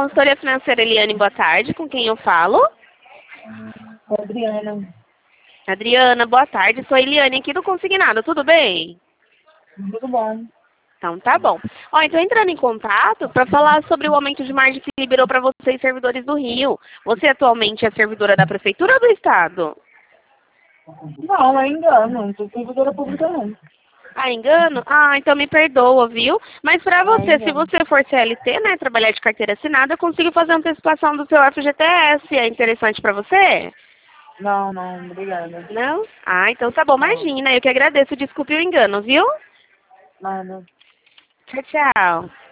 consultoria financeira Eliane, boa tarde. Com quem eu falo? Adriana. Adriana, boa tarde. Sou a Eliane aqui do Consignado, tudo bem? Tudo bom. Então tá bom. Ó, então entrando em contato para falar sobre o aumento de margem que liberou para vocês, servidores do Rio. Você atualmente é servidora da Prefeitura ou do Estado? Não, é engano. Não sou servidora pública, não. Ah, engano? Ah, então me perdoa, viu? Mas para É você, se engano. você for CLT, né, trabalhar de carteira assinada, eu consigo fazer antecipação do seu FGTS. É interessante para você? Não, não, obrigada. Não? Ah, então tá bom, Não, imagina. Eu que agradeço. Desculpe o engano, viu? nada. Tchau, tchau.